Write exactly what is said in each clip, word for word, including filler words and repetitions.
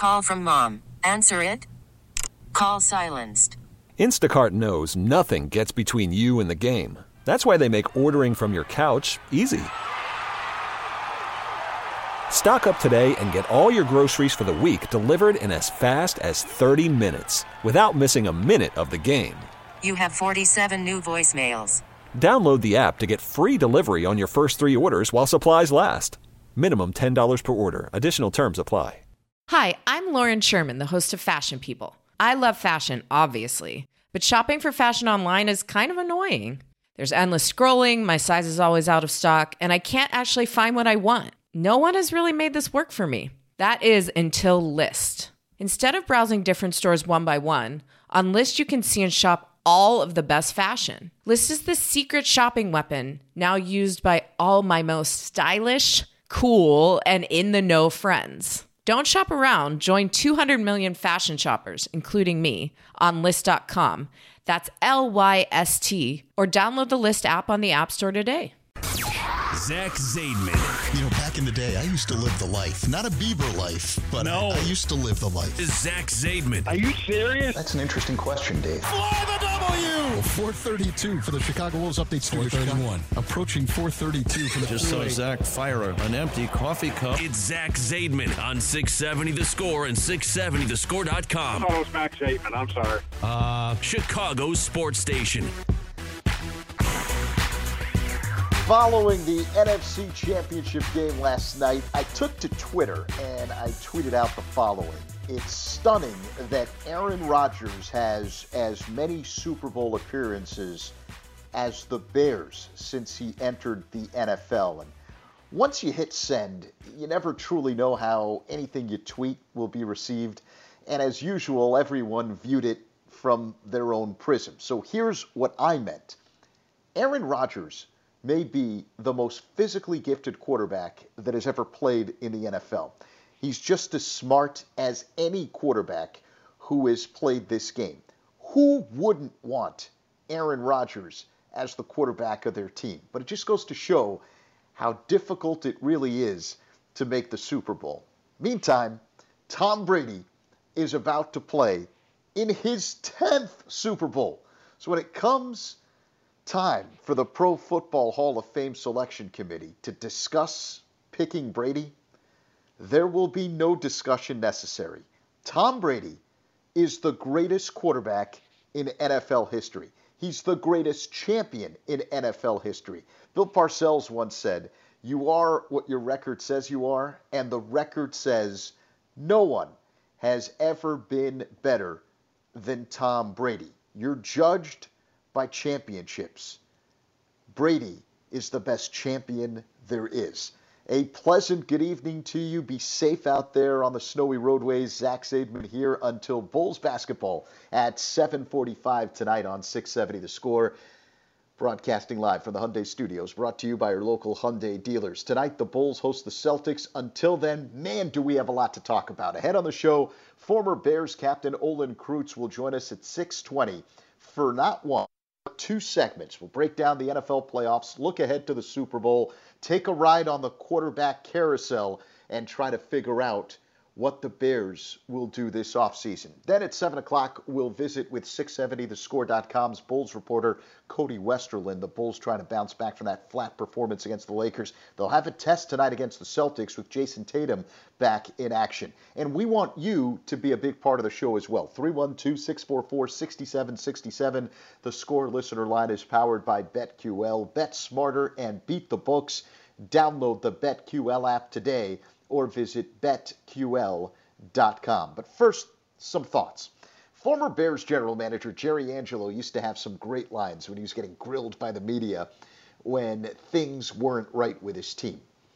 Call from mom. Answer it. Call silenced. Instacart knows nothing gets between you and the game. That's why they make ordering from your couch easy. Stock up today and get all your groceries for the week delivered in as fast as thirty minutes without missing a minute of the game. You have forty-seven new voicemails. Download the app to get free delivery on your first three orders while supplies last. Minimum ten dollars per order. Additional terms apply. Hi, I'm Lauren Sherman, the host of Fashion People. I love fashion, obviously, but shopping for fashion online is kind of annoying. There's endless scrolling, my size is always out of stock, and I can't actually find what I want. No one has really made this work for me. That is until Lyst. Instead of browsing different stores one by one, on Lyst you can see and shop all of the best fashion. Lyst is the secret shopping weapon now used by all my most stylish, cool, and in-the-know friends. Don't shop around. Join two hundred million fashion shoppers, including me, on Lyst dot com. That's L Y S T. Or download the Lyst app on the App Store today. Zach Zaidman. You know, back in the day, I used to live the life. Not a Beaver life, but no. I, I used to live the life. Zach Zaidman. Are you serious? That's an interesting question, Dave. Fly the W! four thirty-two for the Chicago Wolves update studio. four thirty-one. Approaching four thirty-two for the Just saw Zach fire an empty coffee cup. It's Zach Zaidman on six seventy The Score and six seventy the score dot com. Oh, it's Max Zaidman. I'm sorry. Uh, Chicago's sports station. Following the N F C Championship game last night, I took to Twitter and I tweeted out the following. It's stunning that Aaron Rodgers has as many Super Bowl appearances as the Bears since he entered the N F L. And once you hit send, you never truly know how anything you tweet will be received. And as usual, everyone viewed it from their own prism. So here's what I meant. Aaron Rodgers may be the most physically gifted quarterback that has ever played in the N F L. He's just as smart as any quarterback who has played this game. Who wouldn't want Aaron Rodgers as the quarterback of their team? But it just goes to show how difficult it really is to make the Super Bowl. Meantime, Tom Brady is about to play in his tenth Super Bowl. So when it comes time for the Pro Football Hall of Fame Selection Committee to discuss picking Brady, there will be no discussion necessary. Tom Brady is the greatest quarterback in N F L history. He's the greatest champion in N F L history. Bill Parcells once said, "You are what your record says you are," and the record says no one has ever been better than Tom Brady. You're judged by championships. Brady is the best champion there is. A pleasant good evening to you. Be safe out there on the snowy roadways. Zach Zaidman here until Bulls basketball at seven forty-five tonight on six seventy The Score. Broadcasting live from the Hyundai Studios, brought to you by your local Hyundai dealers. Tonight, the Bulls host the Celtics. Until then, man, do we have a lot to talk about. Ahead on the show, former Bears captain Olin Kreutz will join us at six twenty for not one, but two segments. We'll break down the N F L playoffs, look ahead to the Super Bowl, take a ride on the quarterback carousel, and try to figure out what the Bears will do this offseason. Then at seven o'clock, we'll visit with six seventy the score dot com's Bulls reporter Cody Westerlund. The Bulls trying to bounce back from that flat performance against the Lakers. They'll have a test tonight against the Celtics with Jason Tatum back in action. And we want you to be a big part of the show as well. three one two, six four four, six seven six seven. The Score listener line is powered by BetQL. Bet smarter and beat the books. Download the BetQL app today or visit bet Q L dot com. But first, some thoughts. Former Bears general manager Jerry Angelo used to have some great lines when he was getting grilled by the media when things weren't right with his team.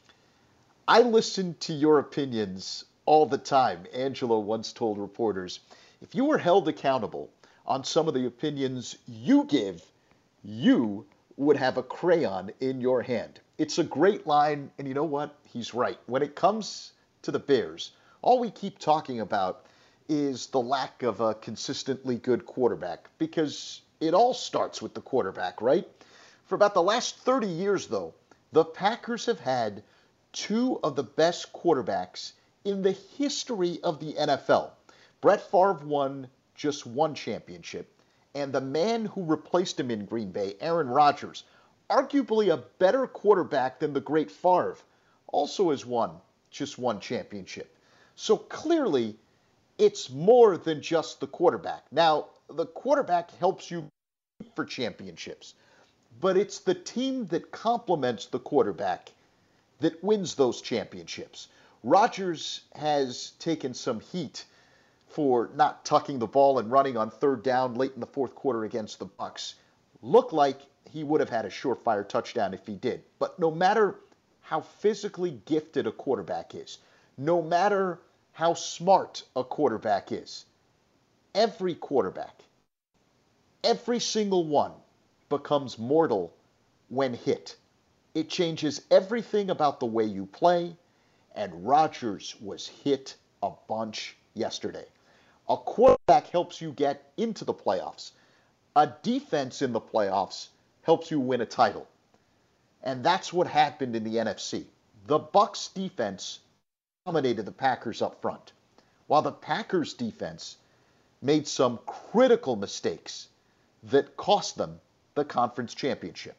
I listen to your opinions all the time, Angelo once told reporters. If you were held accountable on some of the opinions you give, you would have a crayon in your hand. It's a great line, and you know what? He's right. When it comes to the Bears, all we keep talking about is the lack of a consistently good quarterback, because it all starts with the quarterback, right? For about the last thirty years, though, the Packers have had two of the best quarterbacks in the history of the N F L, Brett Favre won just one championship, and the man who replaced him in Green Bay, Aaron Rodgers, arguably a better quarterback than the great Favre, also has won just one championship. So clearly, it's more than just the quarterback. Now, the quarterback helps you for championships, but it's the team that complements the quarterback that wins those championships. Rodgers has taken some heat for not tucking the ball and running on third down late in the fourth quarter against the Bucs. Looked like he would have had a surefire touchdown if he did. But no matter how physically gifted a quarterback is, no matter how smart a quarterback is, every quarterback, every single one, becomes mortal when hit. It changes everything about the way you play, and Rodgers was hit a bunch yesterday. A quarterback helps you get into the playoffs. A defense in the playoffs helps you win a title. And that's what happened in the N F C. The Bucs defense dominated the Packers up front, while the Packers defense made some critical mistakes that cost them the conference championship.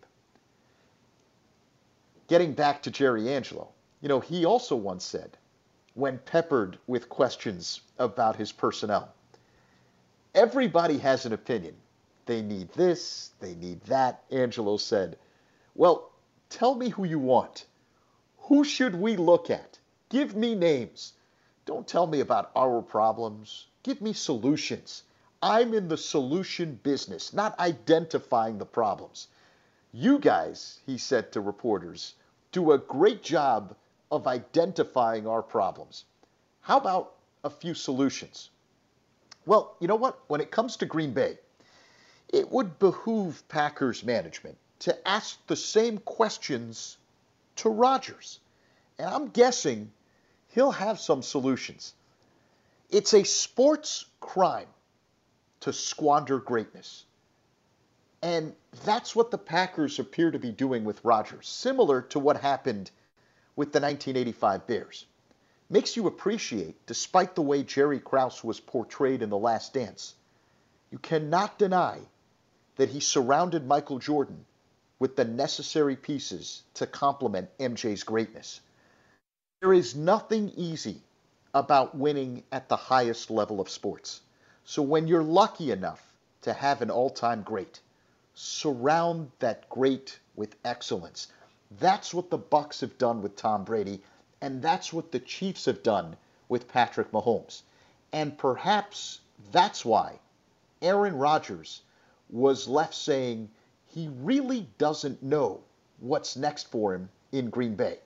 Getting back to Jerry Angelo, you know, he also once said, when peppered with questions about his personnel, everybody has an opinion. They need this, they need that. Angelo said, well, tell me who you want. Who should we look at? Give me names. Don't tell me about our problems. Give me solutions. I'm in the solution business, not identifying the problems. You guys, he said to reporters, do a great job of identifying our problems. How about a few solutions? Well, you know what? When it comes to Green Bay, it would behoove Packers management to ask the same questions to Rodgers. And I'm guessing he'll have some solutions. It's a sports crime to squander greatness. And that's what the Packers appear to be doing with Rodgers, similar to what happened with the nineteen eighty-five Bears. Makes you appreciate, despite the way Jerry Krause was portrayed in The Last Dance, you cannot deny that he surrounded Michael Jordan with the necessary pieces to complement M J's greatness. There is nothing easy about winning at the highest level of sports. So when you're lucky enough to have an all-time great, surround that great with excellence. That's what the Bucs have done with Tom Brady, and that's what the Chiefs have done with Patrick Mahomes. And perhaps that's why Aaron Rodgers was left saying he really doesn't know what's next for him in Green Bay.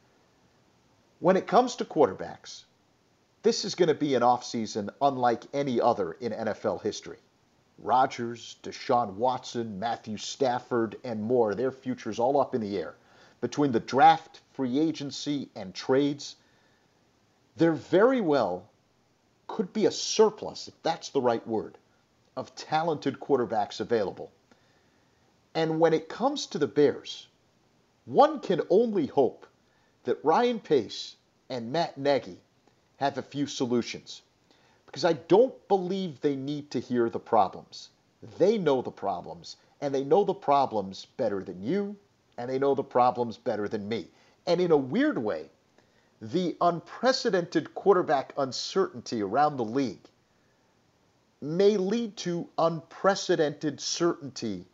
When it comes to quarterbacks, this is going to be an offseason unlike any other in N F L history. Rodgers, Deshaun Watson, Matthew Stafford, and more, their futures all up in the air. Between the draft, free agency, and trades, there very well could be a surplus, if that's the right word, of talented quarterbacks available. And when it comes to the Bears, one can only hope that Ryan Pace and Matt Nagy have a few solutions. Because I don't believe they need to hear the problems. They know the problems, and they know the problems better than you, and they know the problems better than me. And in a weird way, the unprecedented quarterback uncertainty around the league may lead to unprecedented certainty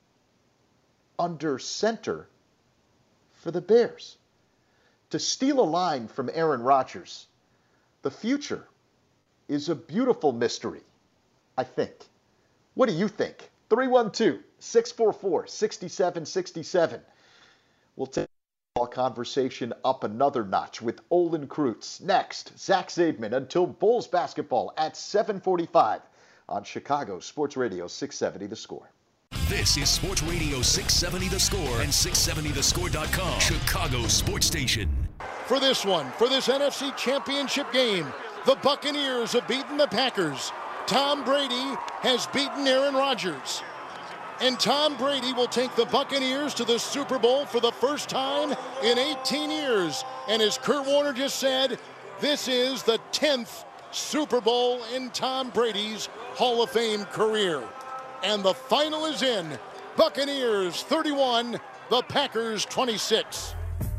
under center for the Bears. To steal a line from Aaron Rodgers, the future is a beautiful mystery, I think. What do you think? three one two, six four four, six seven six seven. We'll take the conversation up another notch with Olin Kreutz. Next, Zach Zaidman until Bulls basketball at seven forty-five on Chicago Sports Radio six seventy The Score. This is Sports Radio six seventy The Score and six seventy the score dot com, Chicago Sports Station. For this one, for this N F C Championship game, the Buccaneers have beaten the Packers. Tom Brady has beaten Aaron Rodgers. And Tom Brady will take the Buccaneers to the Super Bowl for the first time in eighteen years. And as Kurt Warner just said, This is the tenth Super Bowl in Tom Brady's Hall of Fame career. And the final is in. Buccaneers thirty-one, the Packers twenty-six.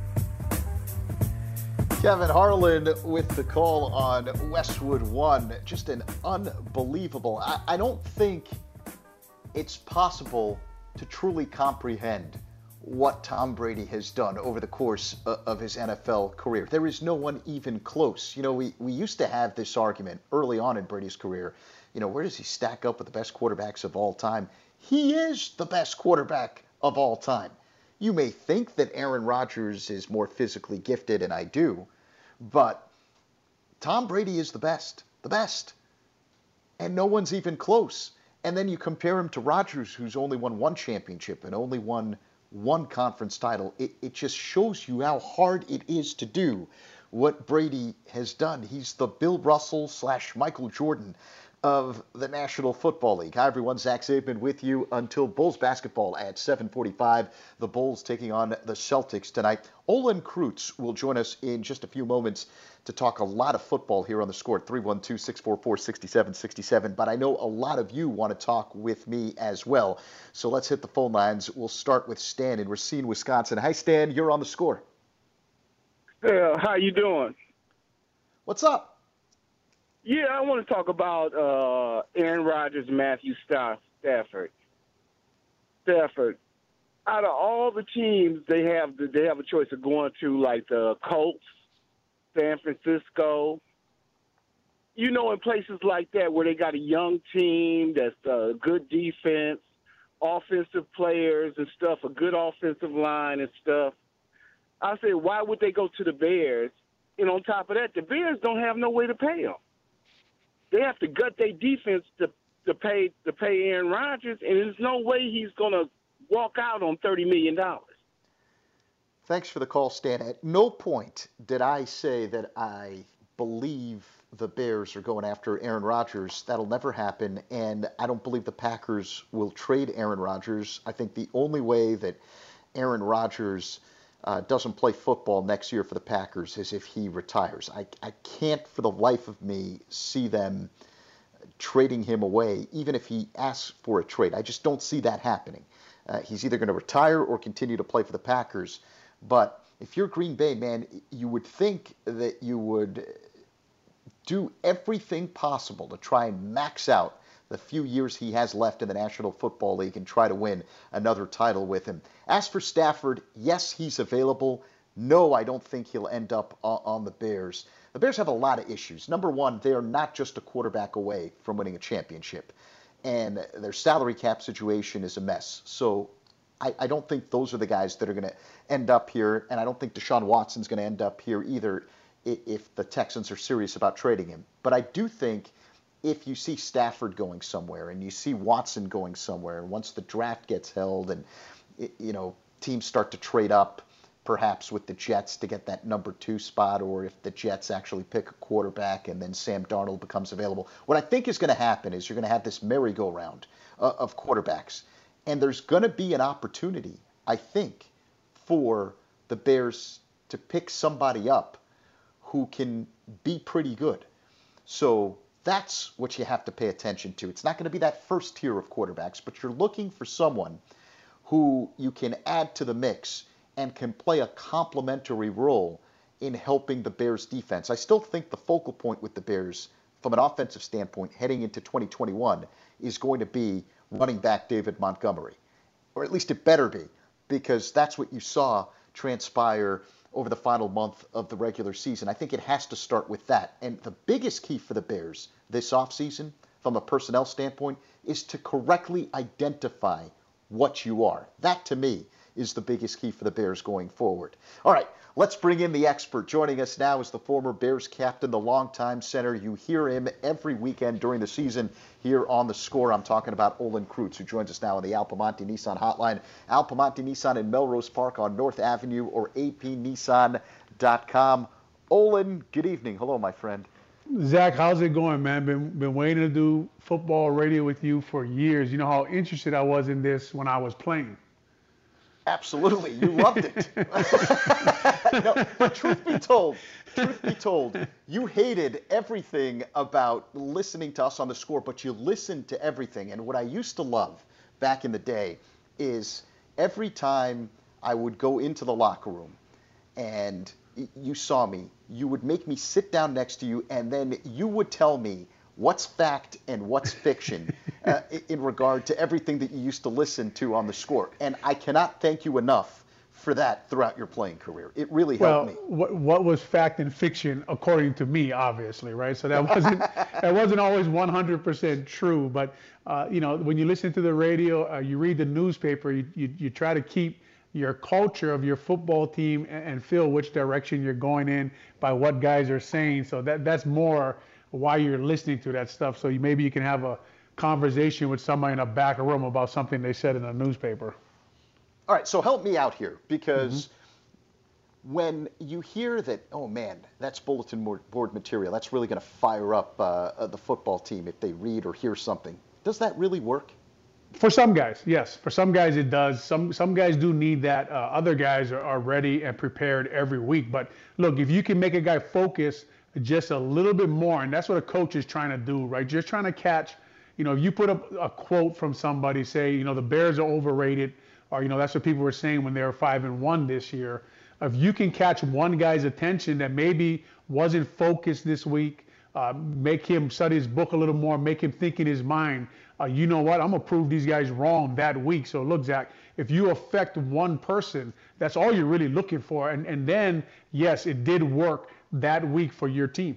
Kevin Harlan with the call on Westwood One. Just an unbelievable. I, I don't think it's possible to truly comprehend what Tom Brady has done over the course of his N F L career. There is no one even close. You know, we, we used to have this argument early on in Brady's career. You know, where does he stack up with the best quarterbacks of all time? He is the best quarterback of all time. You may think that Aaron Rodgers is more physically gifted, and I do, but Tom Brady is the best, the best. And no one's even close. And then you compare him to Rodgers, who's only won one championship and only won one conference title. It, it just shows you how hard it is to do what Brady has done. He's the Bill Russell slash Michael Jordan of the National Football League. Hi, everyone. Zach Zaidman with you until Bulls basketball at seven forty-five. The Bulls taking on the Celtics tonight. Olin Kreutz will join us in just a few moments to talk a lot of football here on The Score, three one two, six four four, six seven six seven. But I know a lot of you want to talk with me as well. So let's hit the phone lines. We'll start with Stan in Racine, Wisconsin. Hi, Stan. You're on The Score. Yeah, how you doing? What's up? Yeah, I want to talk about uh, Aaron Rodgers, Matthew Stafford. Stafford. Out of all the teams, they have the, they have a choice of going to, like the Colts, San Francisco. You know, in places like that where they got a young team that's a good defense, offensive players and stuff, a good offensive line and stuff. I say, why would they go to the Bears? And on top of that, the Bears don't have no way to pay them. They have to gut their defense to to pay to pay Aaron Rodgers, and there's no way he's going to walk out on thirty million dollars. Thanks for the call, Stan. At no point did I say that I believe the Bears are going after Aaron Rodgers. That'll never happen, and I don't believe the Packers will trade Aaron Rodgers. I think the only way that Aaron Rodgers Uh, doesn't play football next year for the Packers as if he retires. I, I can't for the life of me see them trading him away, even if he asks for a trade. I just don't see that happening. Uh, he's either going to retire or continue to play for the Packers. But if you're Green Bay, man, you would think that you would do everything possible to try and max out the few years he has left in the National Football League and try to win another title with him. As for Stafford, yes, he's available. No, I don't think he'll end up on the Bears. The Bears have a lot of issues. Number one, they are not just a quarterback away from winning a championship. And their salary cap situation is a mess. So I, I don't think those are the guys that are going to end up here. And I don't think Deshaun Watson's going to end up here either if the Texans are serious about trading him. But I do think if you see Stafford going somewhere and you see Watson going somewhere, and once the draft gets held and, you know, teams start to trade up perhaps with the Jets to get that number two spot, or if the Jets actually pick a quarterback and then Sam Darnold becomes available, what I think is going to happen is you're going to have this merry-go-round uh, of quarterbacks. And there's going to be an opportunity, I think, for the Bears to pick somebody up who can be pretty good. So that's what you have to pay attention to. It's not going to be that first tier of quarterbacks, but you're looking for someone who you can add to the mix and can play a complementary role in helping the Bears defense. I still think the focal point with the Bears from an offensive standpoint heading into twenty twenty-one is going to be running back David Montgomery, or at least it better be, because that's what you saw transpire over the final month of the regular season. I think it has to start with that. And the biggest key for the Bears this offseason, from a personnel standpoint, is to correctly identify what you are. That, to me, is the biggest key for the Bears going forward. All right, let's bring in the expert. Joining us now is the former Bears captain, the longtime center. You hear him every weekend during the season here on The Score. I'm talking about Olin Kreutz, who joins us now on the Al Piemonte Nissan hotline. Al Piemonte Nissan in Melrose Park on North Avenue, or a p nissan dot com. Olin, good evening. Hello, my friend. Zach, how's it going, man? Been been waiting to do football radio with you for years. You know how interested I was in this when I was playing. Absolutely. You loved it. No, but truth be told, truth be told, you hated everything about listening to us on The Score, but you listened to everything. And what I used to love back in the day is every time I would go into the locker room and you saw me, you would make me sit down next to you, and then you would tell me what's fact and what's fiction uh, in regard to everything that you used to listen to on The Score. And I cannot thank you enough for that throughout your playing career. It really helped well, me. What, what was fact and fiction, according to me, obviously, right? So that wasn't that wasn't always one hundred percent true. But uh, you know, when you listen to the radio, uh, you read the newspaper, you, you you try to keep your culture of your football team and, and feel which direction you're going in by what guys are saying. So that that's more why you're listening to that stuff. So you, maybe you can have a conversation with somebody in a back room about something they said in a newspaper. All right, so help me out here, because mm-hmm. when you hear that, oh man, that's bulletin board material, that's really going to fire up uh, the football team if they read or hear something, does that really work? For some guys, yes. For some guys it does. Some some guys do need that. Uh, other guys are, are ready and prepared every week. But look, if you can make a guy focus just a little bit more, and that's what a coach is trying to do, right? Just trying to catch, you know, if you put up a quote from somebody, say, you know, the Bears are overrated, or, you know, that's what people were saying when they were five and one this year. If you can catch one guy's attention that maybe wasn't focused this week, uh, make him study his book a little more, make him think in his mind, uh, you know what, I'm going to prove these guys wrong that week. So look, Zach, if you affect one person, that's all you're really looking for. And, and then, yes, it did work that week for your team.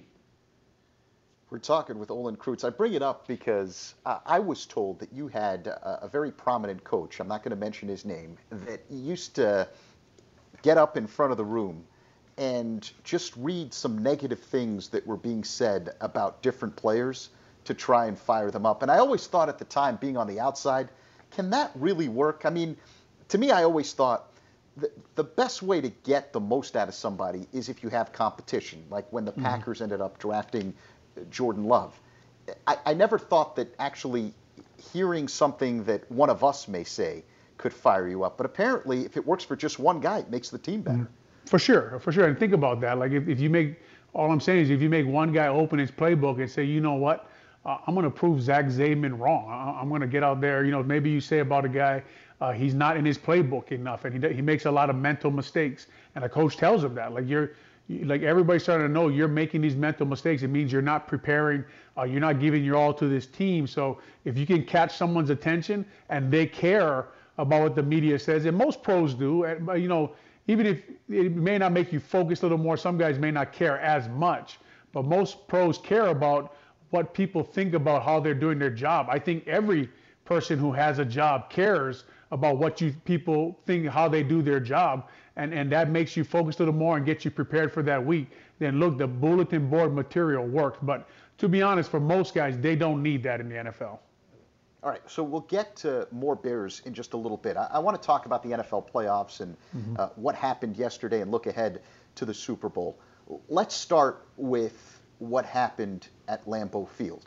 We're talking with Olin Kreutz. I bring it up because uh, I was told that you had a, a very prominent coach, I'm not going to mention his name, that used to get up in front of the room and just read some negative things that were being said about different players to try and fire them up. And I always thought at the time, being on the outside, can that really work? I mean, to me, I always thought the, the best way to get the most out of somebody is if you have competition, like when the mm-hmm. Packers ended up drafting Jordan Love. I, I never thought that actually hearing something that one of us may say could fire you up. But apparently, if it works for just one guy, it makes the team better. For sure, for sure. And think about that. Like if, if you make, all I'm saying is if you make one guy open his playbook and say, you know what, uh, I'm going to prove Zach Zaidman wrong. I, I'm going to get out there, you know, maybe you say about a guy, uh, he's not in his playbook enough and he, he makes a lot of mental mistakes. And a coach tells him that. Like you're, like everybody's starting to know you're making these mental mistakes. It means you're not preparing, uh, you're not giving your all to this team. So if you can catch someone's attention and they care about what the media says, and most pros do, and, you know, even if it may not make you focus a little more, some guys may not care as much, but most pros care about what people think about how they're doing their job. I think every person who has a job cares about what you people think, how they do their job. And, and that makes you focus a little more and get you prepared for that week. Then look, the bulletin board material worked. But to be honest, for most guys, they don't need that in the N F L. All right, so we'll get to more Bears in just a little bit. I, I want to talk about the N F L playoffs and mm-hmm. uh, what happened yesterday and look ahead to the Super Bowl. Let's start with what happened at Lambeau Field.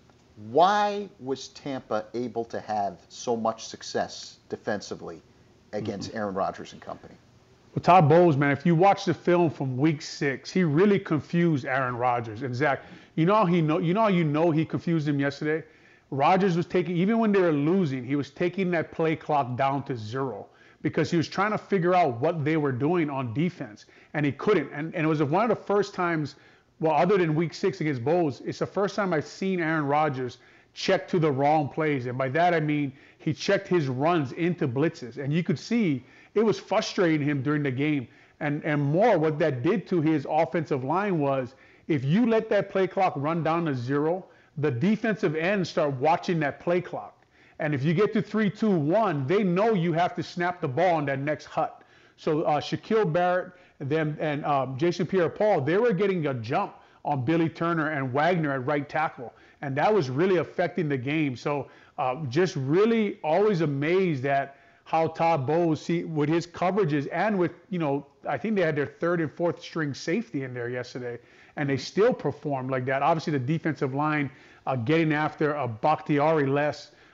Why was Tampa able to have so much success defensively against mm-hmm. Aaron Rodgers and company? Well, Todd Bowles, man, if you watch the film from week six, he really confused Aaron Rodgers. And Zach, you know how he know, you know how you know he confused him yesterday? Rodgers was taking, even when they were losing, he was taking that play clock down to zero because he was trying to figure out what they were doing on defense, and he couldn't. And, and it was one of the first times, well, other than week six against Bowles, it's the first time I've seen Aaron Rodgers check to the wrong plays. And by that, I mean he checked his runs into blitzes. And you could see it was frustrating him during the game. And, and more, what that did to his offensive line was if you let that play clock run down to zero, the defensive ends start watching that play clock. And if you get to three, two, one, they know you have to snap the ball on that next hut. So uh, Shaquille Barrett and, them, and um, Jason Pierre-Paul, they were getting a jump on Billy Turner and Wagner at right tackle. And that was really affecting the game. So uh, just really always amazed at how Todd Bowles, see, with his coverages and with, you know, I think they had their third and fourth string safety in there yesterday, and they still performed like that. Obviously, the defensive line uh, getting after a Bakhtiari less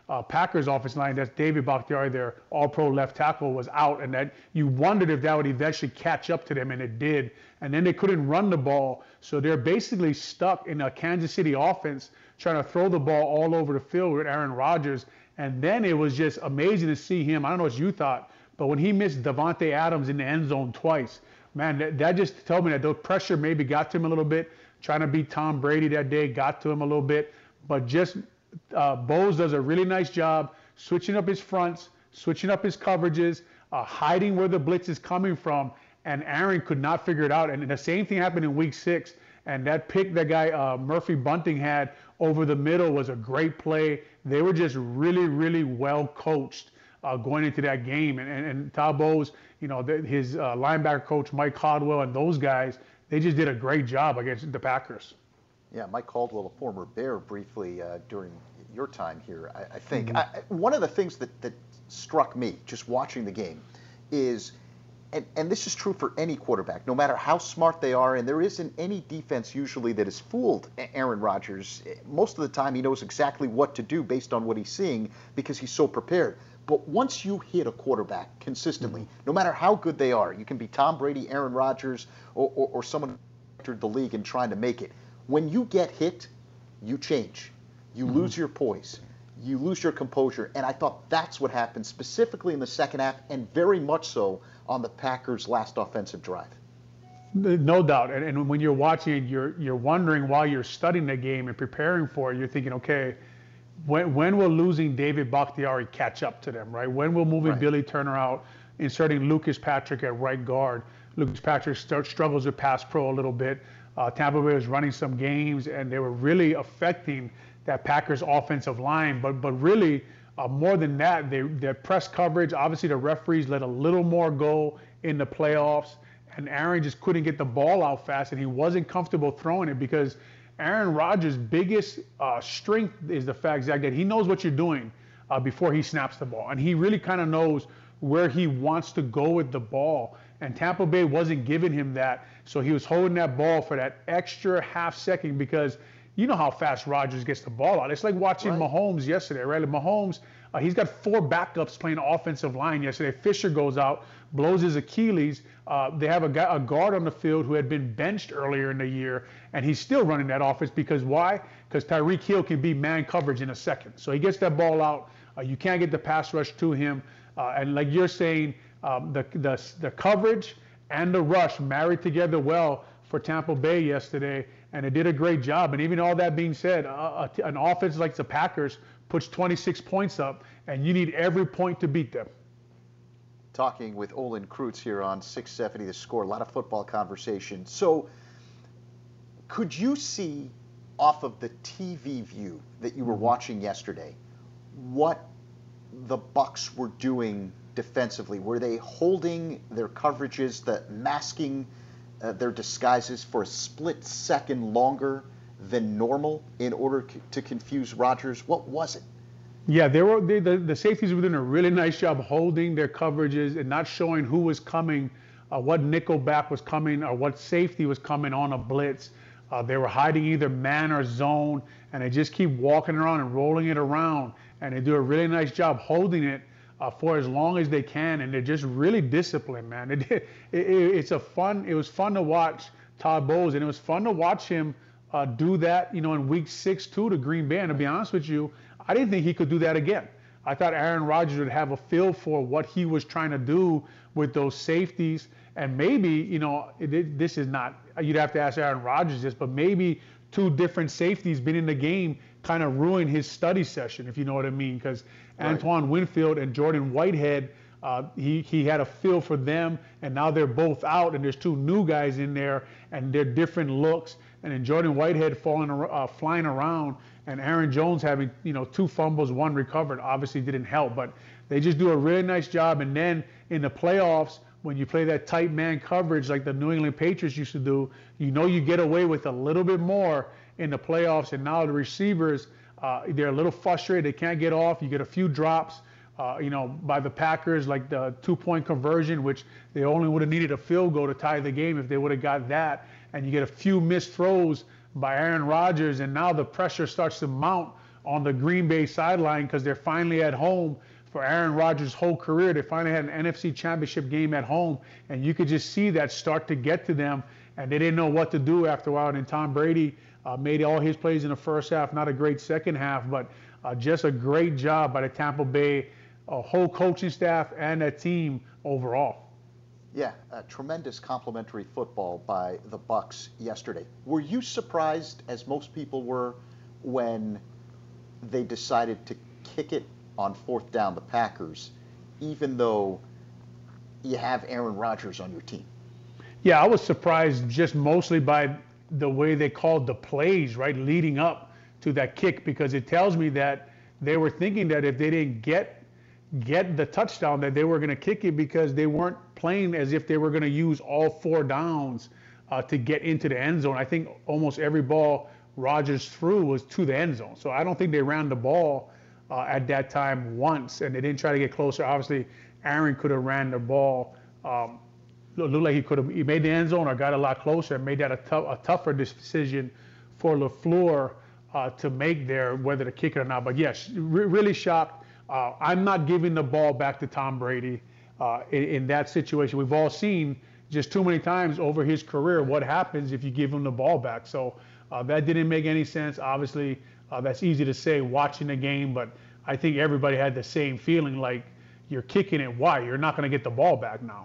uh, Packers offensive line, that's David Bakhtiari, their all-pro left tackle, was out, and that you wondered if that would eventually catch up to them, and it did. And then they couldn't run the ball, so they're basically stuck in a Kansas City offense trying to throw the ball all over the field with Aaron Rodgers. And then it was just amazing to see him. I don't know what you thought, but when he missed Davante Adams in the end zone twice, man, that, that just told me that the pressure maybe got to him a little bit. Trying to beat Tom Brady that day got to him a little bit. But just uh, Bowles does a really nice job switching up his fronts, switching up his coverages, uh, hiding where the blitz is coming from. And Aaron could not figure it out. And the same thing happened in week six. And that pick that guy uh, Murphy Bunting had over the middle was a great play. They were just really, really well coached uh, going into that game. And, and, and Todd Bowles, you know, the, his uh, linebacker coach, Mike Caldwell, and those guys, they just did a great job against the Packers. Yeah, Mike Caldwell, a former Bear, briefly uh, during your time here, I, I think. Mm-hmm. I, one of the things that, that struck me just watching the game is, and, and this is true for any quarterback, no matter how smart they are, and there isn't any defense usually that has fooled Aaron Rodgers. Most of the time he knows exactly what to do based on what he's seeing because he's so prepared. But once you hit a quarterback consistently, mm-hmm. no matter how good they are, you can be Tom Brady, Aaron Rodgers, or, or, or someone who entered the league and trying to make it. When you get hit, you change. You mm-hmm. lose your poise. You lose your composure. And I thought that's what happened specifically in the second half, and very much so on the Packers' last offensive drive. No doubt. And, and when you're watching it, you're, you're wondering while you're studying the game and preparing for it, you're thinking, okay, When, when will losing David Bakhtiari catch up to them, right? When will moving right. Billy Turner out, inserting Lucas Patrick at right guard? Lucas Patrick st- struggles with pass pro a little bit. Uh, Tampa Bay was running some games, and they were really affecting that Packers offensive line. But but really, uh, more than that, they, their press coverage, obviously the referees let a little more go in the playoffs, and Aaron just couldn't get the ball out fast, and he wasn't comfortable throwing it because Aaron Rodgers' biggest uh, strength is the fact, Zach, that he knows what you're doing uh, before he snaps the ball. And he really kind of knows where he wants to go with the ball. And Tampa Bay wasn't giving him that. So he was holding that ball for that extra half second because you know how fast Rodgers gets the ball out. It's like watching right. Mahomes yesterday, right? Like Mahomes, uh, he's got four backups playing offensive line yesterday. Fisher goes out, blows his Achilles. Uh, they have a, guy, a guard on the field who had been benched earlier in the year, and he's still running that offense because why? Because Tyreek Hill can be man coverage in a second. So he gets that ball out. Uh, you can't get the pass rush to him. Uh, and like you're saying, um, the, the, the coverage and the rush married together well for Tampa Bay yesterday, and it did a great job. And even all that being said, uh, an offense like the Packers puts twenty-six points up, and you need every point to beat them. Talking with Olin Kreutz here on six seventy The Score. A lot of football conversation. So could you see off of the T V view that you were watching yesterday what the Bucs were doing defensively? Were they holding their coverages, the masking uh, their disguises for a split second longer than normal in order c- to confuse Rodgers? What was it? Yeah, they were they, the the safeties were doing a really nice job holding their coverages and not showing who was coming, uh, what nickel back was coming, or what safety was coming on a blitz. Uh, they were hiding either man or zone, and they just keep walking around and rolling it around, and they do a really nice job holding it uh, for as long as they can, and they're just really disciplined, man. It, it, it, it's a fun. It was fun to watch Todd Bowles, and it was fun to watch him uh, do that, you know, in week six too to Green Bay. And to be honest with you, I didn't think he could do that again. I thought Aaron Rodgers would have a feel for what he was trying to do with those safeties. And maybe, you know, it, it, this is not, you'd have to ask Aaron Rodgers this, but maybe two different safeties being in the game kind of ruined his study session, if you know what I mean. Because right. Antoine Winfield and Jordan Whitehead, uh, he, he had a feel for them, and now they're both out, and there's two new guys in there, and they're different looks. And then Jordan Whitehead falling, uh, flying around, and Aaron Jones having, you know, two fumbles, one recovered, obviously didn't help. But they just do a really nice job. And then in the playoffs, when you play that tight man coverage like the New England Patriots used to do, you know you get away with a little bit more in the playoffs. And now the receivers, uh, they're a little frustrated. They can't get off. You get a few drops, uh, you know, by the Packers, like the two-point conversion, which they only would have needed a field goal to tie the game if they would have got that. And you get a few missed throws by Aaron Rodgers, and now the pressure starts to mount on the Green Bay sideline because they're finally at home for Aaron Rodgers' whole career. They finally had an N F C Championship game at home, and you could just see that start to get to them, and they didn't know what to do after a while. And Tom Brady uh, made all his plays in the first half, not a great second half, but uh, just a great job by the Tampa Bay uh, whole coaching staff and that team overall. Yeah, a tremendous complimentary football by the Bucs yesterday. Were you surprised, as most people were, when they decided to kick it on fourth down, the Packers, even though you have Aaron Rodgers on your team? Yeah, I was surprised just mostly by the way they called the plays, right, leading up to that kick, because it tells me that they were thinking that if they didn't get get the touchdown, that they were going to kick it, because they weren't playing as if they were going to use all four downs uh, to get into the end zone. I think almost every ball Rodgers threw was to the end zone. So I don't think they ran the ball uh, at that time once, and they didn't try to get closer. Obviously, Aaron could have ran the ball. Um, looked like he could have he made the end zone or got a lot closer and made that a, tough, a tougher decision for LaFleur uh, to make there, whether to kick it or not. But yes, re- really shocked. Uh, I'm not giving the ball back to Tom Brady uh, in, in that situation. We've all seen just too many times over his career what happens if you give him the ball back. So uh, that didn't make any sense. Obviously, uh, that's easy to say watching the game, but I think everybody had the same feeling, like, you're kicking it. Why? You're not going to get the ball back now.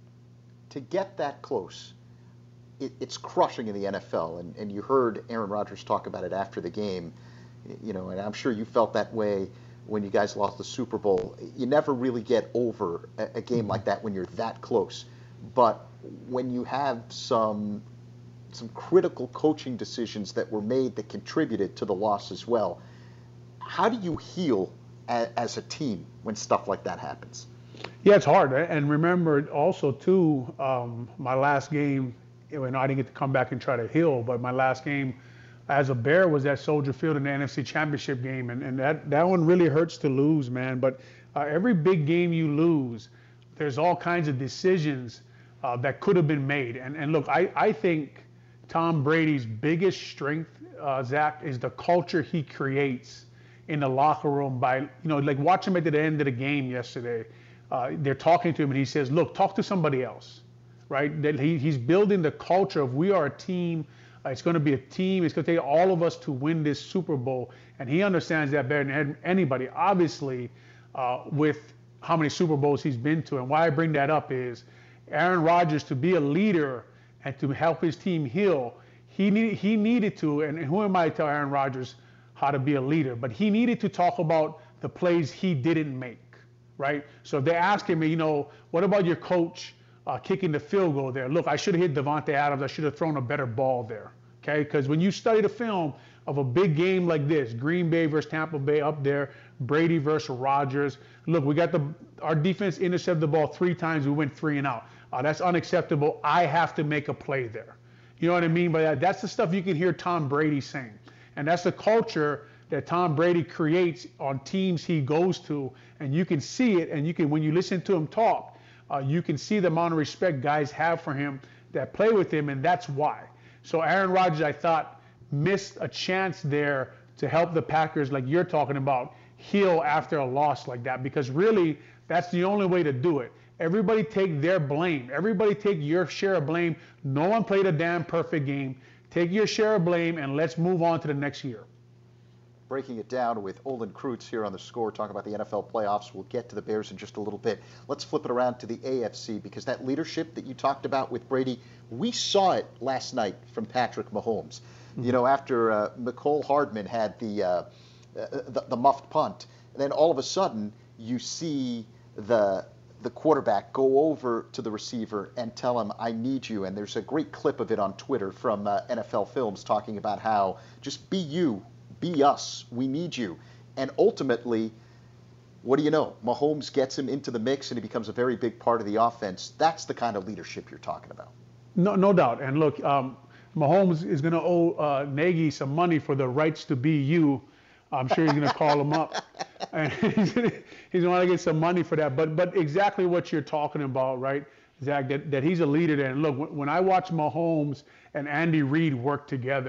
To get that close, it, it's crushing in the N F L, and, and you heard Aaron Rodgers talk about it after the game, you know, and I'm sure you felt that way when you guys lost the Super Bowl. You never really get over a, a game like that when you're that close. But when you have some some critical coaching decisions that were made that contributed to the loss as well, how do you heal a, as a team when stuff like that happens? Yeah, it's hard. And remember also, too, um, my last game, when I didn't get to come back and try to heal, but my last game as a Bear was at Soldier Field in the N F C Championship game, and, and that, that one really hurts to lose, man. But uh, every big game you lose, there's all kinds of decisions uh, that could have been made. And, and look, I, I think Tom Brady's biggest strength, uh, Zach, is the culture he creates in the locker room by, you know, like watch him at the end of the game yesterday. Uh, they're talking to him, and he says, look, talk to somebody else, right? That he, he's building the culture of we are a team. Uh, it's going to be a team. It's going to take all of us to win this Super Bowl. And he understands that better than anybody, obviously, uh, with how many Super Bowls he's been to. And why I bring that up is Aaron Rodgers, to be a leader and to help his team heal, he, need, he needed to, and who am I to tell Aaron Rodgers how to be a leader? But he needed to talk about the plays he didn't make, right? So if they ask him, you know, what about your coach Uh, kicking the field goal there? Look, I should have hit Davante Adams. I should have thrown a better ball there, okay? Because when you study the film of a big game like this, Green Bay versus Tampa Bay up there, Brady versus Rodgers, look, we got the our defense intercepted the ball three times. We went three and out. Uh, that's unacceptable. I have to make a play there. You know what I mean by that? That's the stuff you can hear Tom Brady saying. And that's the culture that Tom Brady creates on teams he goes to. And you can see it, and you can, when you listen to him talk, Uh, you can see the amount of respect guys have for him that play with him, and that's why. So Aaron Rodgers, I thought, missed a chance there to help the Packers, like you're talking about, heal after a loss like that, because really that's the only way to do it. Everybody take their blame. Everybody take your share of blame. No one played a damn perfect game. Take your share of blame, and let's move on to the next year. Breaking it down with Olin Kreutz here on The Score, talking about the N F L playoffs. We'll get to the Bears in just a little bit. Let's flip it around to the A F C, because that leadership that you talked about with Brady, we saw it last night from Patrick Mahomes. Mm-hmm. You know, after uh, Mecole Hardman had the, uh, the the muffed punt, and then all of a sudden you see the the quarterback go over to the receiver and tell him, I need you. And there's a great clip of it on Twitter from uh, N F L Films talking about how just be you. Be us. We need you. And ultimately, what do you know? Mahomes gets him into the mix, and he becomes a very big part of the offense. That's the kind of leadership you're talking about. No, no doubt. And look, um, Mahomes is going to owe uh, Nagy some money for the rights to be you. I'm sure he's going to call him up, and he's going to want to get some money for that. But but exactly what you're talking about, right, Zach? That that he's a leader there. And look, when I watch Mahomes and Andy Reid work together,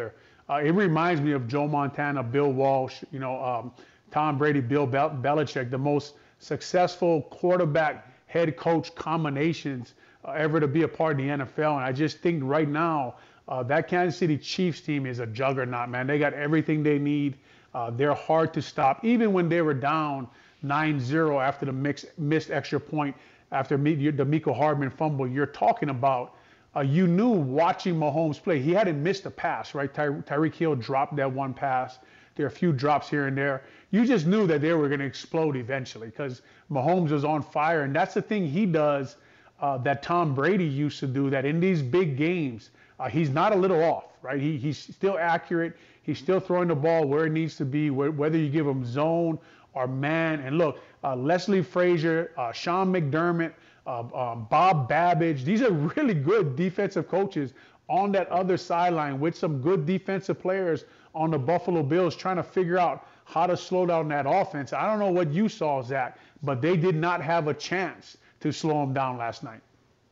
Uh, it reminds me of Joe Montana, Bill Walsh, you know, um, Tom Brady, Bill Bel- Belichick, the most successful quarterback head coach combinations uh, ever to be a part of the N F L. And I just think right now uh, that Kansas City Chiefs team is a juggernaut, man. They got everything they need. Uh, they're hard to stop. Even when they were down nine zero after the mix, missed extra point, after the Mecole Hardman fumble, you're talking about, uh, you knew watching Mahomes play, he hadn't missed a pass, right? Ty- Tyreek Hill dropped that one pass. There are a few drops here and there. You just knew that they were going to explode eventually because Mahomes was on fire. And that's the thing he does uh, that Tom Brady used to do, that in these big games, uh, he's not a little off, right? He, he's still accurate. He's still throwing the ball where it needs to be, where, whether you give him zone or man. And look, uh, Leslie Frazier, uh, Sean McDermott, uh, uh, Bob Babbage, these are really good defensive coaches on that other sideline with some good defensive players on the Buffalo Bills trying to figure out how to slow down that offense. I don't know what you saw, Zach, but they did not have a chance to slow them down last night.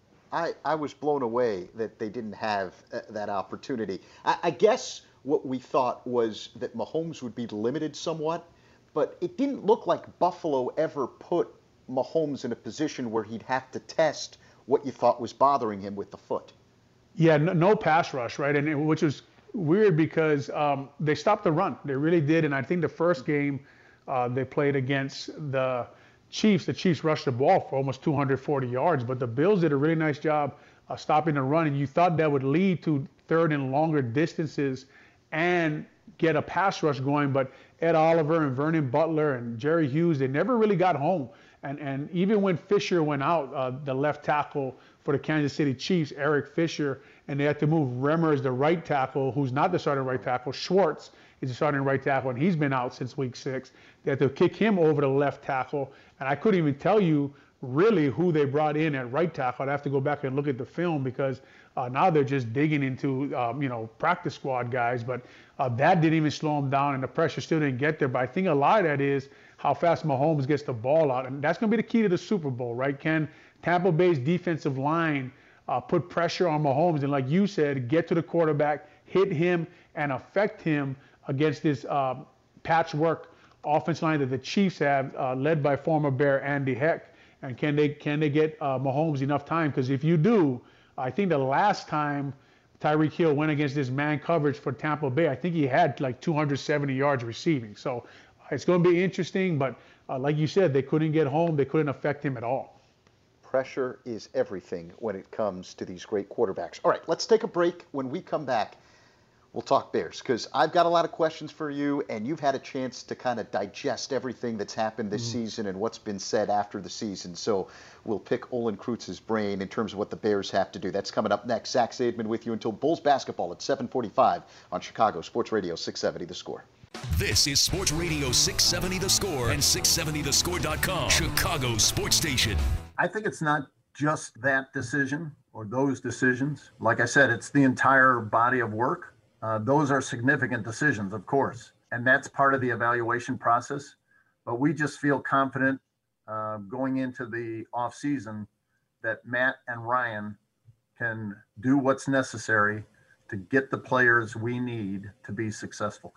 I, I was blown away that they didn't have uh, that opportunity. I, I guess what we thought was that Mahomes would be limited somewhat, but it didn't look like Buffalo ever put Mahomes in a position where he'd have to test what you thought was bothering him with the foot. Yeah, no, no pass rush, right? And it, which was weird because um, they stopped the run. They really did. And I think the first game uh, they played against the Chiefs, the Chiefs rushed the ball for almost two hundred forty yards. But the Bills did a really nice job uh, stopping the run. And you thought that would lead to third and longer distances and get a pass rush going. But Ed Oliver and Vernon Butler and Jerry Hughes, they never really got home. And and even when Fisher went out, uh, the left tackle for the Kansas City Chiefs, Eric Fisher, and they had to move Remmer as the right tackle, who's not the starting right tackle. Schwartz is the starting right tackle, and he's been out since week six. They had to kick him over to left tackle, and I couldn't even tell you really who they brought in at right tackle. I'd have to go back and look at the film because uh, now they're just digging into, um, you know, practice squad guys. But uh, that didn't even slow them down, and the pressure still didn't get there. But I think a lot of that is how fast Mahomes gets the ball out, and that's going to be the key to the Super Bowl, right? Can Tampa Bay's defensive line uh, put pressure on Mahomes and, like you said, get to the quarterback, hit him, and affect him against this uh, patchwork offense line that the Chiefs have, uh, led by former Bear Andy Heck? And can they can they get uh, Mahomes enough time? Because if you do, I think the last time Tyreek Hill went against this man coverage for Tampa Bay, I think he had like two hundred seventy yards receiving. So it's going to be interesting, but uh, like you said, they couldn't get home. They couldn't affect him at all. Pressure is everything when it comes to these great quarterbacks. All right, let's take a break. When we come back, we'll talk Bears, because I've got a lot of questions for you, and you've had a chance to kind of digest everything that's happened this mm-hmm. season and what's been said after the season. So we'll pick Olin Kreutz's brain in terms of what the Bears have to do. That's coming up next. Zach Zaidman with you until Bulls basketball at seven forty-five on Chicago Sports Radio six seventy The Score. This is Sports Radio six seventy The Score and six seventy the score dot com, Chicago Sports Station. I think it's not just that decision or those decisions. Like I said, it's the entire body of work. Uh, those are significant decisions, of course, and that's part of the evaluation process. But we just feel confident uh, going into the offseason that Matt and Ryan can do what's necessary to get the players we need to be successful.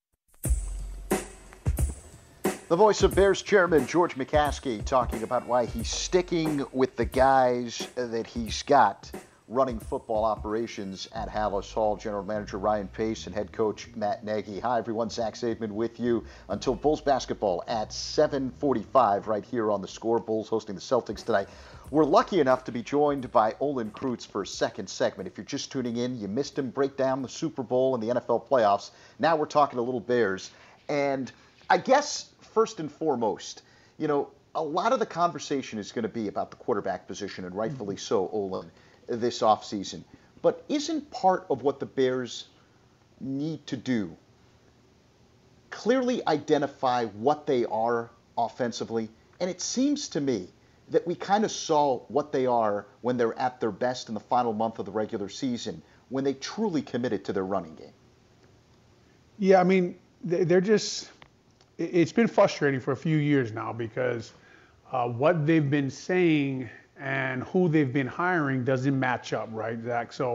The voice of Bears chairman George McCaskey talking about why he's sticking with the guys that he's got running football operations at Halas Hall. General Manager Ryan Pace and head coach Matt Nagy. Hi, everyone. Zach Zaidman with you until Bulls basketball at seven forty-five right here on The Score. Bulls hosting the Celtics tonight. We're lucky enough to be joined by Olin Kreutz for a second segment. If you're just tuning in, you missed him break down the Super Bowl and the N F L playoffs. Now we're talking a little Bears. And I guess first and foremost, you know, a lot of the conversation is going to be about the quarterback position, and rightfully so, Olin, this offseason. But isn't part of what the Bears need to do clearly identify what they are offensively? And it seems to me that we kind of saw what they are when they're at their best in the final month of the regular season, when they truly committed to their running game. Yeah, I mean, they're just... It's been frustrating for a few years now because uh, what they've been saying and who they've been hiring doesn't match up, right, Zach? So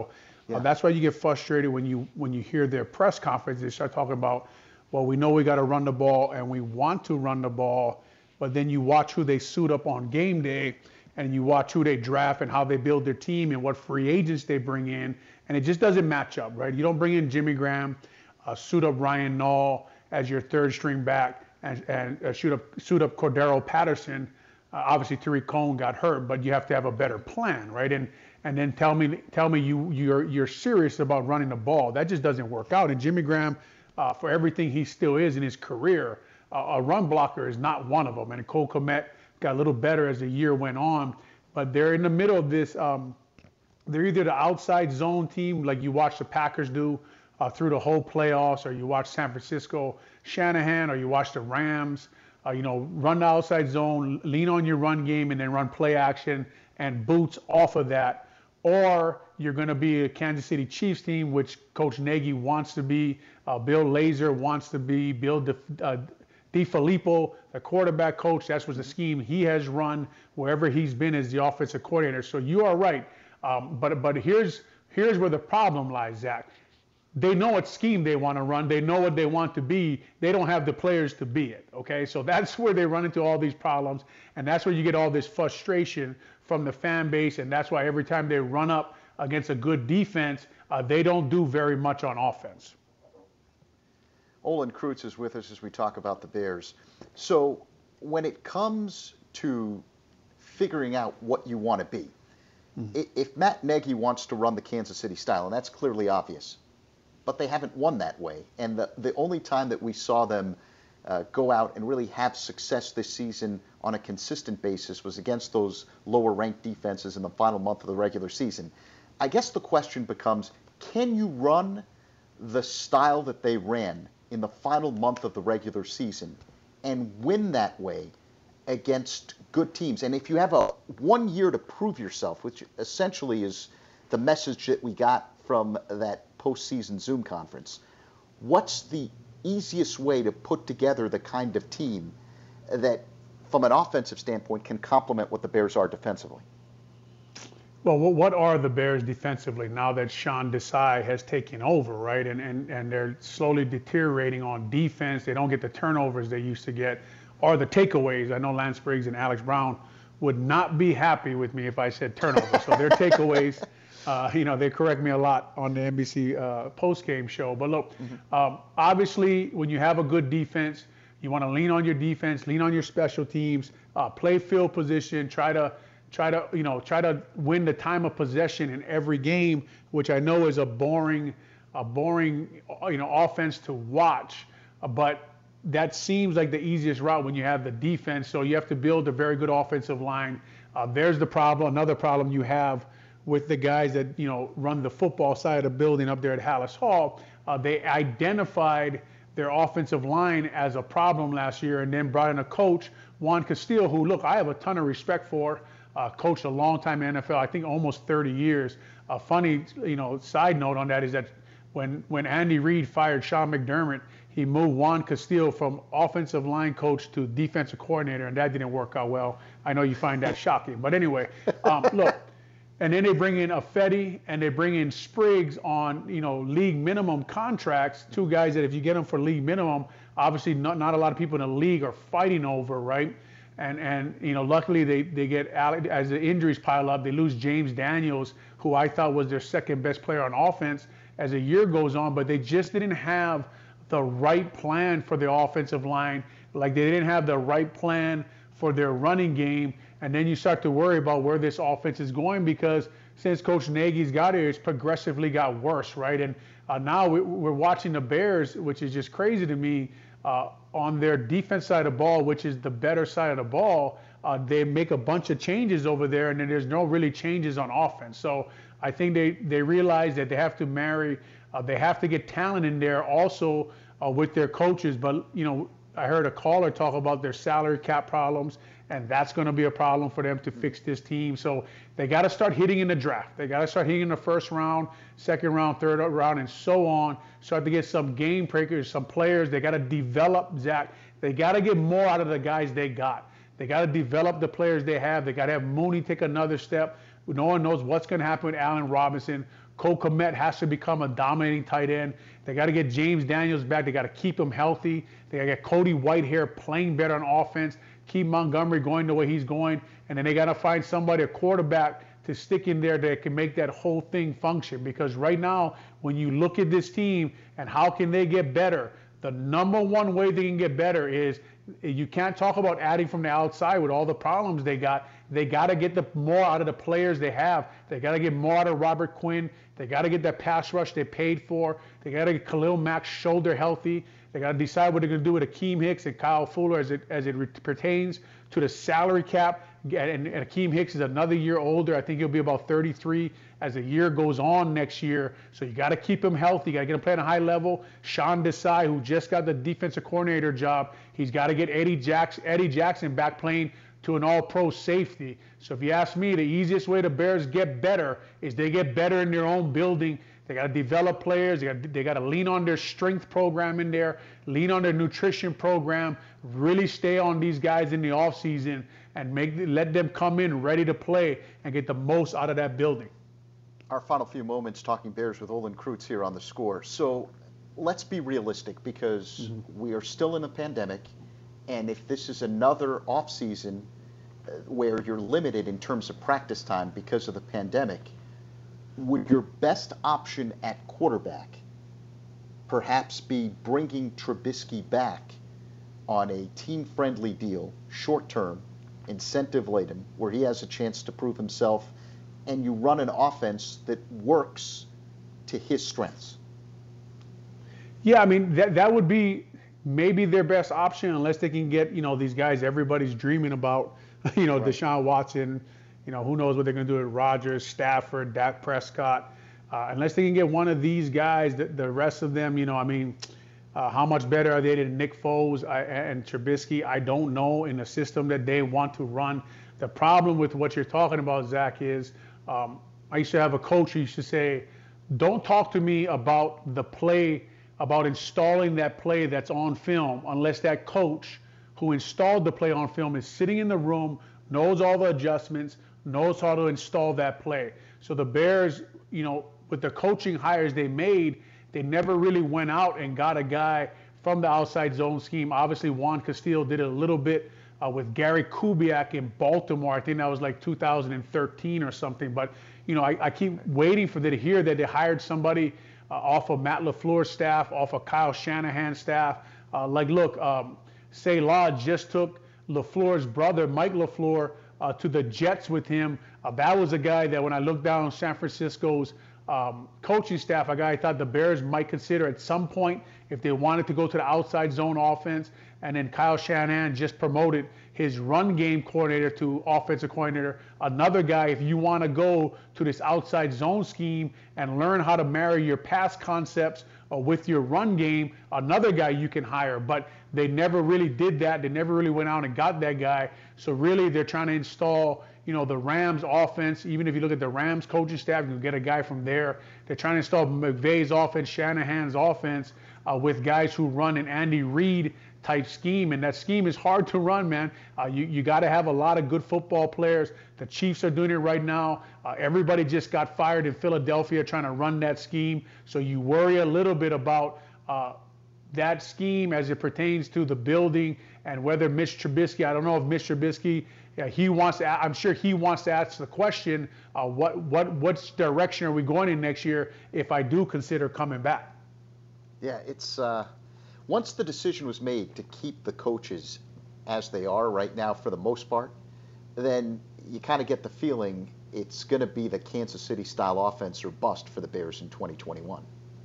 Yeah. Uh, that's why you get frustrated when you when you hear their press conference. They start talking about, well, we know we got to run the ball and we want to run the ball, but then you watch who they suit up on game day, and you watch who they draft and how they build their team and what free agents they bring in, and it just doesn't match up, right? You don't bring in Jimmy Graham, uh, suit up Ryan Nall as your third string back, and, and uh, shoot up suit up Cordero Patterson. Uh, obviously, Tariq Cohen got hurt, but you have to have a better plan, right? And and then tell me tell me you you're you're serious about running the ball. That just doesn't work out. And Jimmy Graham, uh, for everything he still is in his career, uh, a run blocker is not one of them. And Cole Kmet got a little better as the year went on, but they're in the middle of this. Um, they're either the outside zone team, like you watch the Packers do uh, through the whole playoffs, or you watch San Francisco Shanahan, or you watch the Rams. Uh, you know, run the outside zone, lean on your run game, and then run play action and boots off of that. Or you're going to be a Kansas City Chiefs team, which Coach Nagy wants to be, uh, Bill Lazor wants to be, Bill De, uh, DeFilippo, the quarterback coach. That's was the scheme he has run wherever he's been as the offensive coordinator. So you are right. Um, but but here's here's where the problem lies, Zach. They know what scheme they want to run. They know what they want to be. They don't have the players to be it, okay? So that's where they run into all these problems, and that's where you get all this frustration from the fan base, and that's why every time they run up against a good defense, uh, they don't do very much on offense. Olin Kreutz is with us as we talk about the Bears. So when it comes to figuring out what you want to be, mm-hmm. if Matt Nagy wants to run the Kansas City style, and that's clearly obvious, but they haven't won that way. And the, the only time that we saw them uh, go out and really have success this season on a consistent basis was against those lower-ranked defenses in the final month of the regular season. I guess the question becomes, can you run the style that they ran in the final month of the regular season and win that way against good teams? And if you have a one year to prove yourself, which essentially is the message that we got from that postseason Zoom conference, what's the easiest way to put together the kind of team that, from an offensive standpoint, can complement what the Bears are defensively? Well, what are the Bears defensively now that Sean Desai has taken over, right? And, and and they're slowly deteriorating on defense. They don't get the turnovers they used to get, or the takeaways. I know Lance Briggs and Alex Brown would not be happy with me if I said turnovers. So their takeaways, uh, you know, they correct me a lot on the N B C uh, post-game show. But look, mm-hmm. um, obviously, when you have a good defense, you want to lean on your defense, lean on your special teams, uh, play field position, try to try to you know try to win the time of possession in every game, which I know is a boring, a boring you know offense to watch, uh, but that seems like the easiest route when you have the defense. So you have to build a very good offensive line. Uh, there's the problem. Another problem you have with the guys that you know run the football side of the building up there at Hallis Hall. Uh, they identified their offensive line as a problem last year, and then brought in a coach, Juan Castillo, who, look, I have a ton of respect for. Uh, coached a long time in the N F L, I think almost thirty years. A funny, you know, side note on that is that when when Andy Reid fired Sean McDermott, he moved Juan Castillo from offensive line coach to defensive coordinator, and that didn't work out well. I know you find that shocking, but anyway, um, look. And then they bring in Affetti and they bring in Spriggs on, you know, league minimum contracts. Two guys that if you get them for league minimum, obviously not not a lot of people in the league are fighting over, right? And, and you know, luckily they, they get, as the injuries pile up, they lose James Daniels, who I thought was their second best player on offense as the year goes on, but they just didn't have the right plan for the offensive line. Like they didn't have the right plan for their running game. And then you start to worry about where this offense is going, because since Coach Nagy's got here, it's progressively got worse, right? And uh, now we're watching the Bears, which is just crazy to me, uh, on their defense side of the ball, which is the better side of the ball. Uh, they make a bunch of changes over there, and then there's no really changes on offense. So I think they, they realize that they have to marry, uh, they have to get talent in there also uh, with their coaches. But, you know, I heard a caller talk about their salary cap problems, and that's going to be a problem for them to fix this team. So they got to start hitting in the draft. They got to start hitting in the first round, second round, third round, and so on. Start to get some game breakers, some players. They got to develop, Zach. They got to get more out of the guys they got. They got to develop the players they have. They got to have Mooney take another step. No one knows what's going to happen with Allen Robinson. Cole Kmet has to become a dominating tight end. They got to get James Daniels back. They got to keep him healthy. They got to get Cody Whitehair playing better on offense, keep Montgomery going the way he's going, and then they got to find somebody, a quarterback, to stick in there that can make that whole thing function. Because right now, when you look at this team and how can they get better, the number one way they can get better is you can't talk about adding from the outside with all the problems they got. They got to get the more out of the players they have. They got to get more out of Robert Quinn. They got to get that pass rush they paid for. They got to get Khalil Mack's shoulder healthy. They got to decide what they're going to do with Akeem Hicks and Kyle Fuller as it as it re- pertains to the salary cap. And, and Akeem Hicks is another year older. I think he'll be about thirty-three as the year goes on next year. So you got to keep him healthy. You got to get him playing at a high level. Sean Desai, who just got the defensive coordinator job, he's got to get Eddie Jackson, Eddie Jackson back playing to an all-pro safety. So if you ask me, the easiest way the Bears get better is they get better in their own building. They got to develop players. They got, they got to lean on their strength program in there, lean on their nutrition program, really stay on these guys in the offseason and make let them come in ready to play and get the most out of that building. Our final few moments talking Bears with Olin Kreutz here on The Score. So let's be realistic, because mm-hmm. we are still in a pandemic, and if this is another offseason where you're limited in terms of practice time because of the pandemic, would your best option at quarterback perhaps be bringing Trubisky back on a team-friendly deal, short-term, incentive-laden, where he has a chance to prove himself, and you run an offense that works to his strengths? Yeah, I mean, that that would be maybe their best option, unless they can get, you know, these guys everybody's dreaming about, you know, right. Deshaun Watson, you know, who knows what they're going to do with Rodgers, Stafford, Dak Prescott. Uh, unless they can get one of these guys, the, the rest of them, you know, I mean, uh, how much better are they than Nick Foles I, and Trubisky? I don't know, in the system that they want to run. The problem with what you're talking about, Zach, is um, I used to have a coach who used to say, don't talk to me about the play, about installing that play that's on film, unless that coach who installed the play on film is sitting in the room, knows all the adjustments, knows how to install that play. So the Bears, you know, with the coaching hires they made, they never really went out and got a guy from the outside zone scheme. Obviously, Juan Castillo did it a little bit uh, with Gary Kubiak in Baltimore. I think that was like two thousand thirteen or something. But, you know, I, I keep waiting for them to hear that they hired somebody uh, off of Matt LaFleur's staff, off of Kyle Shanahan's staff. Uh, like, look, um, Selah just took LaFleur's brother, Mike LaFleur, uh, to the Jets with him. Uh, that was a guy that when I looked down on San Francisco's um, coaching staff, a guy I thought the Bears might consider at some point if they wanted to go to the outside zone offense. And then Kyle Shanahan just promoted his run game coordinator to offensive coordinator. Another guy, if you want to go to this outside zone scheme and learn how to marry your pass concepts uh, with your run game, another guy you can hire. But they never really did that. They never really went out and got that guy. So really they're trying to install, you know, the Rams offense. Even if you look at the Rams coaching staff, you can get a guy from there. They're trying to install McVay's offense, Shanahan's offense uh, with guys who run an Andy Reid type scheme, and that scheme is hard to run, man. Uh, you you got to have a lot of good football players. The Chiefs are doing it right now. Uh, everybody just got fired in Philadelphia trying to run that scheme. So you worry a little bit about uh, that scheme as it pertains to the building and whether Mitch Trubisky, I don't know if Mitch Trubisky, yeah, he wants to, I'm sure he wants to ask the question, uh, what what what direction are we going in next year if I do consider coming back? Yeah, it's uh, once the decision was made to keep the coaches as they are right now for the most part, then you kind of get the feeling it's going to be the Kansas City style offense or bust for the Bears in twenty twenty-one.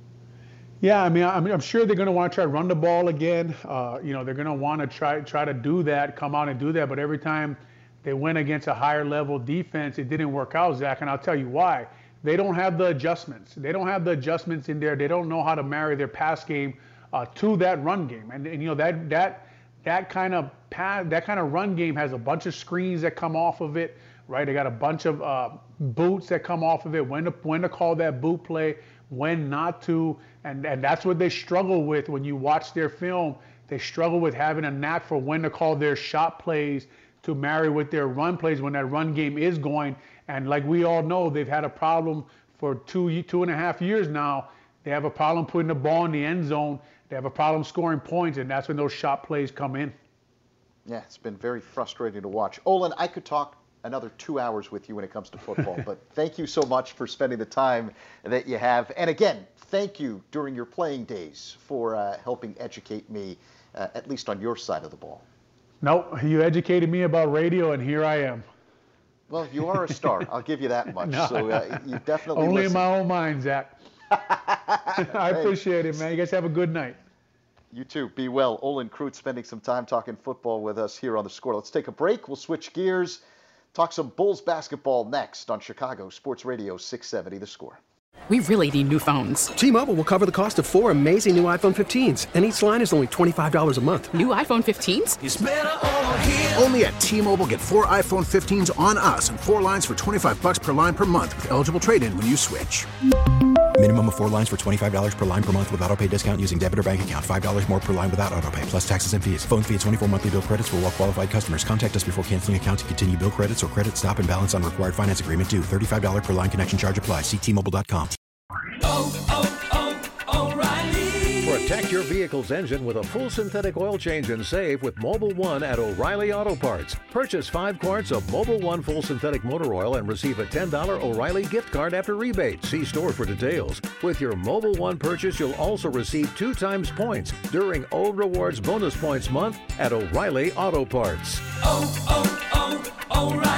Yeah, I mean, I mean, I'm sure they're going to want to try to run the ball again. Uh, you know, they're going to want to try try to do that, come out and do that. But every time they went against a higher level defense, it didn't work out, Zach. And I'll tell you why. They don't have the adjustments. They don't have the adjustments in there. They don't know how to marry their pass game uh, to that run game. And, and you know that that that kind of pass, that kind of run game has a bunch of screens that come off of it, right? They got a bunch of uh, boots that come off of it. When to when to call that boot play, when not to, and and that's what they struggle with when you watch their film. They struggle with having a knack for when to call their shot plays to marry with their run plays when that run game is going. And like we all know, they've had a problem for two, two and a half years now. They have a problem putting the ball in the end zone. They have a problem scoring points, and that's when those shot plays come in. Yeah, it's been very frustrating to watch. Olin, I could talk another two hours with you when it comes to football, but thank you so much for spending the time that you have. And again, thank you during your playing days for uh, helping educate me, uh, at least on your side of the ball. No, you educated me about radio, and here I am. Well, you are a star. I'll give you that much. No, so uh, you definitely only listen. in my own mind, Zach. I appreciate it, man. You guys have a good night. You too. Be well. Olin Kreutz spending some time talking football with us here on The Score. Let's take a break. We'll switch gears. Talk some Bulls basketball next on Chicago Sports Radio six seventy The Score. We really need new phones. T-Mobile will cover the cost of four amazing new iPhone fifteens, and each line is only twenty-five dollars a month. New iPhone fifteens? It's better over here. Only at T-Mobile, get four iPhone fifteens on us and four lines for twenty-five bucks per line per month with eligible trade-in when you switch. Minimum of four lines for twenty-five dollars per line per month with autopay discount using debit or bank account. five dollars more per line without autopay, plus taxes and fees. Phone fee at twenty-four monthly bill credits for well-qualified customers. Contact us before canceling account to continue bill credits or credit stop and balance on required finance agreement due. thirty-five dollars per line connection charge applies. See T Mobile dot com. Oh, oh, oh, O'Reilly. Protect your vehicle's engine with a full synthetic oil change and save with Mobil One at O'Reilly Auto Parts. Purchase five quarts of Mobil One full synthetic motor oil and receive a ten dollars O'Reilly gift card after rebate. See store for details. With your Mobil One purchase, you'll also receive two times points during O Rewards Bonus Points Month at O'Reilly Auto Parts. Oh, oh, oh, O'Reilly.